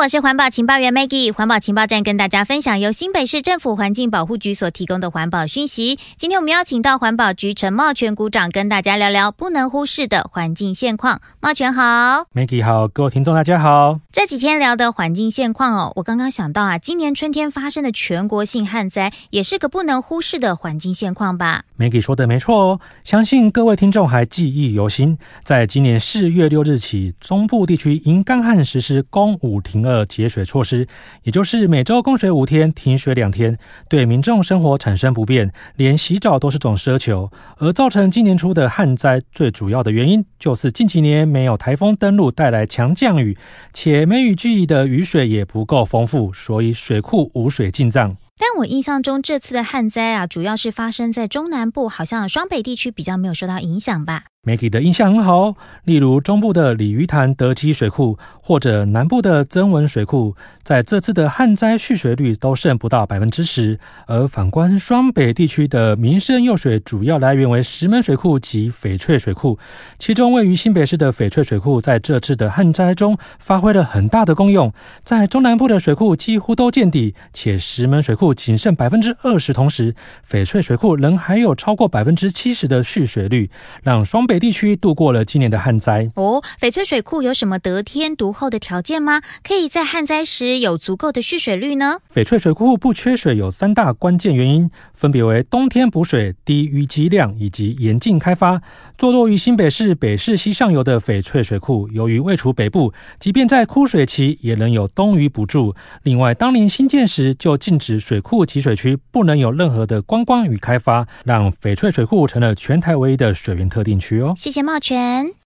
我是环保情报员 Maggie， 环保情报站跟大家分享由新北市政府环境保护局所提供的环保讯息。今天我们邀请到环保局陈茂全股长跟大家聊聊不能忽视的环境现况。茂全好。 Maggie 好，各位听众大家好。 这几天聊的环境现况我刚刚想到今年春天发生的全国性旱灾也是个不能忽视的环境现况吧。 Maggie 说的没错相信各位听众还记忆犹新，在今年4月6日起，中部地区因干旱实施供5停2节水措施，也就是每周供水5天，停水2天，对民众生活产生不便，连洗澡都是种奢求。而造成今年初的旱灾最主要的原因，就是近几年没有台风登陆带来强降雨，且梅雨季的雨水也不够丰富，所以水库无水进账。 但我印象中这次的旱灾主要是发生在中南部，好像双北地区比较没有受到影响吧。 Maggie 的印象很好，例如中部的鲤鱼潭德基水库或者南部的曾文水库，在这次的旱灾蓄水率都剩不到 10%， 而反观双北地区的民生用水主要来源为石门水库及翡翠水库，其中位于新北市的翡翠水库在这次的旱灾中发挥了很大的功用，在中南部的水库几乎都见底，且石门水库仅剩 20%， 同时翡翠水库仍还有超过 70% 的蓄水率，让双北地区度过了今年的旱灾。 翡翠水库有什么得天独厚的条件吗？可以在旱灾时有足够的蓄水率呢？ 翡翠水库不缺水有3大关键原因，分别为冬天补水、低淤积量以及严禁开发。坐落于新北市北市溪上游的翡翠水库，由于位处北部，即便在枯水期也仍有冬雨补助。另外，当年新建时就禁止水库集水区不能有任何的观光与开发，让翡翠水库成了全台唯一的水源特定区。 谢谢茂全。